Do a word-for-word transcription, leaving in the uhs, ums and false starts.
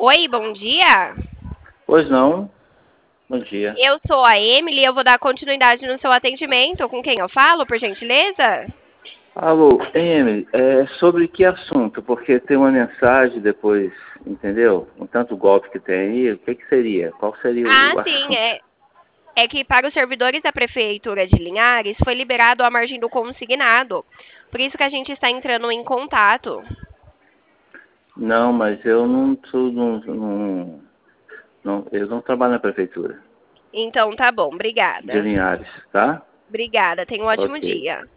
Oi, bom dia. Pois não. Bom dia. Eu sou a Emily e eu vou dar continuidade no seu atendimento. Com quem eu falo, por gentileza? Alô, Emily, é sobre que assunto? Porque tem uma mensagem depois, entendeu? Um tanto golpe que tem aí, o que, que seria? Qual seria Ah, o sim, assunto? é, é que para os servidores da Prefeitura de Linhares foi liberado a margem do consignado. Por isso que a gente está entrando em contato. Não, mas eu não sou, não, não, não, eu não trabalho na prefeitura Então, tá bom, de obrigada. Linhares, tá? Obrigada, tenha um ótimo Ok. dia.